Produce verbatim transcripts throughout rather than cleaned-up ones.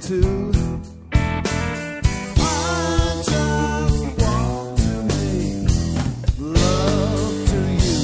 too. I just want to make love to you.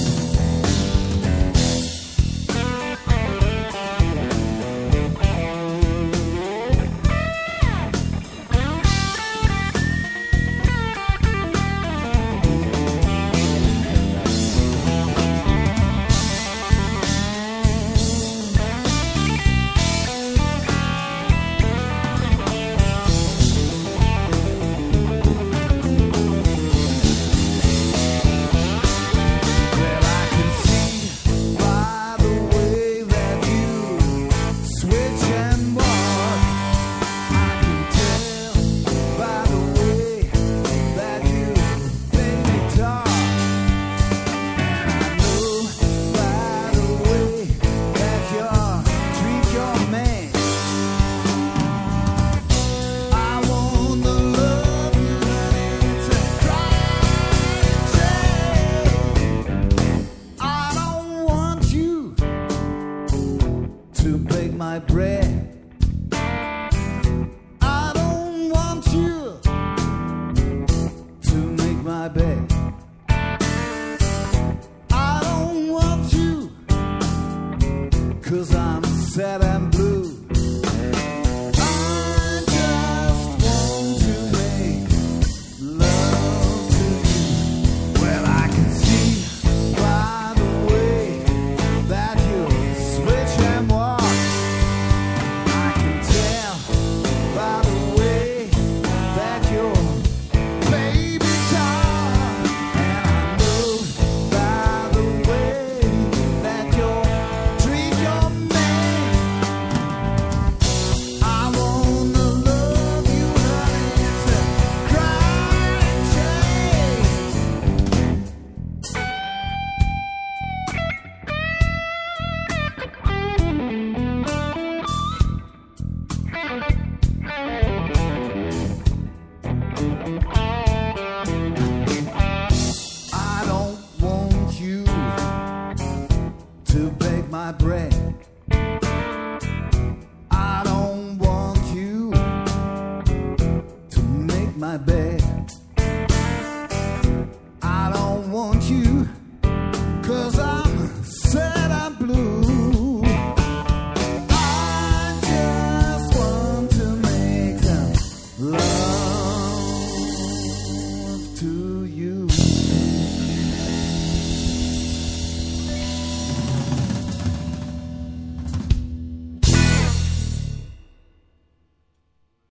To bake my bread, I don't want you to make my bed. I don't want you, 'cause I'm sad and blue. I just want to make love to you. Well, I can see by the way that you switch and walk. I don't want you to bake my bread. I don't want you to make my bed.